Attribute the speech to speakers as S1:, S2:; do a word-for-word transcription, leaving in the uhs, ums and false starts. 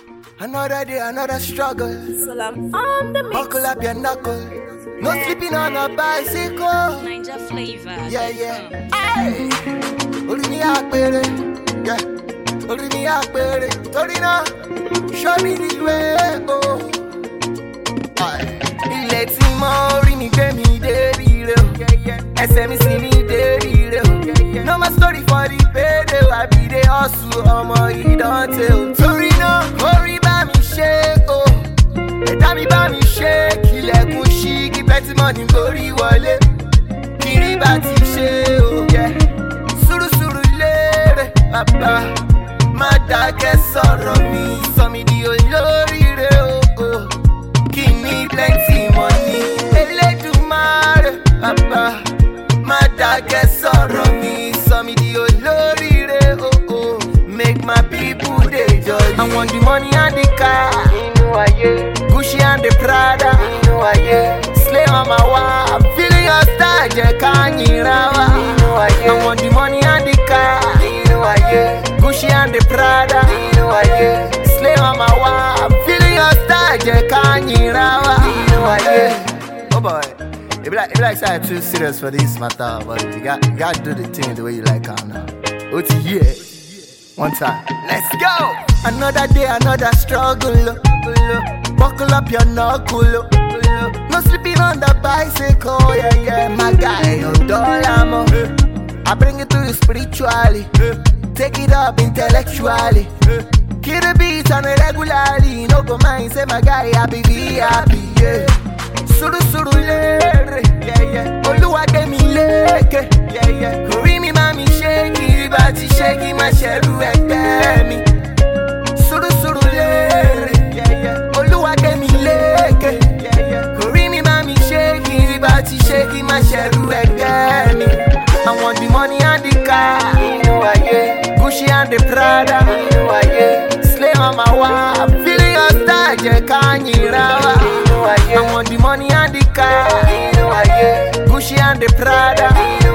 S1: Another day, another struggle.
S2: So I'm on the mix.
S1: Buckle up your knuckle. No sleeping on a bicycle.
S2: Ninja flavor.
S1: Yeah, yeah. Hey, Orini akpere. Yeah, Orini akpere. Torina, show me the way. Oh, aye. Ilé tí mo rí mi gbé mi débi re o. Ẹsẹ̀ mi sì mi débi re o. No more story for the payday. I be the hustle, ọmọ ìdánté o. Torí náà, orí bá mi ṣe o. Ẹ̀dá mi bá mi ṣe. Kílẹ̀kùn ṣí kí pẹ́tí mọ́ni gorí wọlé. Kiri bá ti ṣe o. Sùrùsùrù lérè bàbá. Má dákẹ́ sọ̀rọ̀ mi. Sọ mi di olóríire o. Kí ni plenty money. Elédùmarè bàbá. Má dákẹ́ sọ̀rọ̀ mi. Sọ mi di olóríire o. Make my people dey jolly. I want the money and the car. Inú ayé. Gucci and the Prada. Inú ayé. Slay on my wife. Feeling your style jẹ́ ká yínra wá. Inú ayé. I want the money and the car. Inú ayé. Gucci and the Prada. Inú ayé. Slay on my wife. Feeling your style jẹ́ ká yínra wá. Inú ayé. Oh boy. It be like, it be like say I'm too serious for this matter, but you got, you got to do the thing the way you like it now. O T yeah. One time, let's go. Another day, another struggle. Buckle up your knuckle. No sleeping on the bicycle, yeah, yeah. My guy, no dollar. I bring it to you spiritually. Take it up intellectually. Kill the beats on it regularly. No go mind, say my guy, I be happy, yeah. Suru suru lere, yeah, yeah. Oluwa de mi leke, yeah, yeah. Orí mi máa mi ṣéèkì, bá ti ṣéèkì má ṣẹ̀rù ẹgbẹ́ mi. Suru suru lere, yeah, yeah. Oluwa de mi leke, yeah, yeah. Orí mi máa mi ṣéèkì, bá ti ṣéèkì má ṣẹ̀rù ẹgbẹ́ mi. I want the money and the car, inú ayé. Gucci and the Prada, inú ayé. Slay on my wife, feeling your style jẹ́ ká yínra wá. I want the money and the car. Gucci and the Prada.